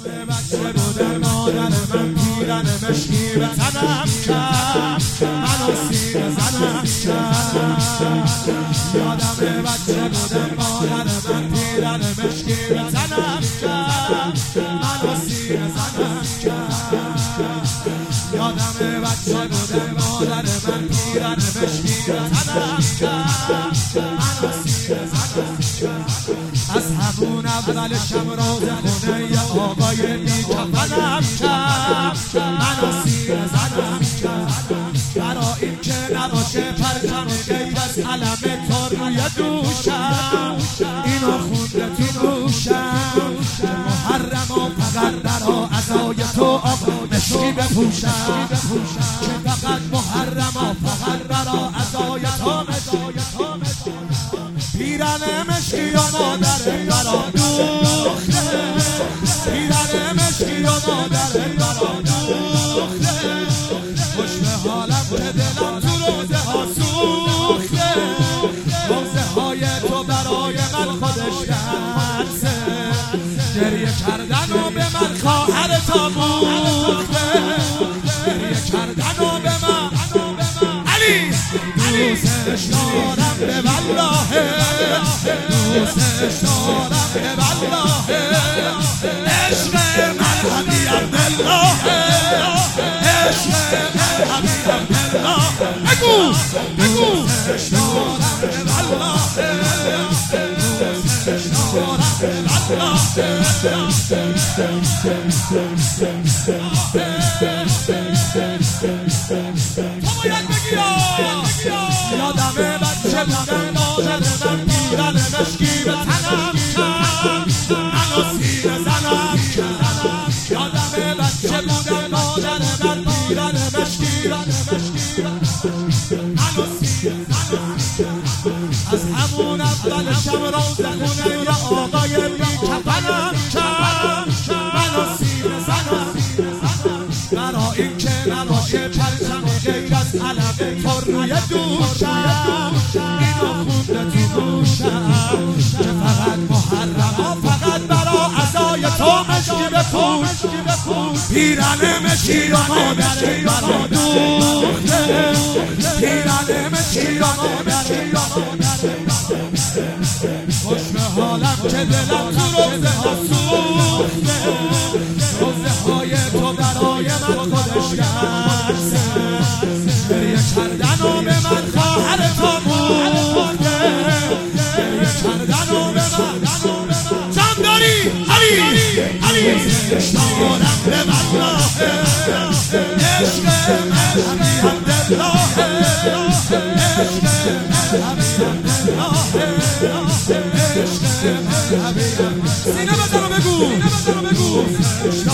بچه بودم مادر من پیرن مشکی به تنم کرد منو سینه زنم کرد یادم بچه بودم مادر من پیرن مشکی به تنم کرد منو سینه زنم کرد یادم بچه بودم مادر من پیرن مشکی به تنم کرد منو سینه زنم کرد از همون اول شمراز خونه ی آقای بی‌کفنم کرد منو سینه زنم کرد برا این که نباشه پرچم غیر از علم تو روی دوشم اینو خونده تو گوشم محرم و فقط برا عزای تو آقا مشکی بپوشم که فقط محرم و فقط برا عزای تو پیرن مشکی و مادر برا دوخته پیرن مشکی و مادر برا دوخته خوش به حالم که دلم تو روزه ها سوخته روزه های تو برای من خودش درسه گریه کردن و به من خواهر تا موخته گریه کردن و به من علی دوستش دارم به والله دوستش دارم به والله عشق من حبیب عبدالله عشق من حبیب عبدالله بگو دوستش دارم به والله دوستش دارم به والله تو باید بگی یادم بچه بودم مادر من پیرن مشکی به تنم کرد منو سینه زنم کرد یادم بچه بودم مادر من پیرن مشکی منو سینه زنم از همون اول شمراز خونه ی آقای بی‌کفنم کرد منو سینه زنم برا این که نباشه پرچم غیر از علم تو روی دوشم اینو خونده تو گوشم که فقط محرم و فقط برا عزای تو مشکی بپوش پیرن مشکی و مادر برا دوخته پیرن مشکی و مادر خوش به حالم که دلم تو روزه ها سوخته روزه های تو برای من خودش درسه گریه کردن و به من خواهر تا موخته گریه کردن و به من جان داری علی دوستش دارم به والله عشق من حبیب عبدالله عشق من حبیب عبدالله عشق من حبیب سینه بزن و بگو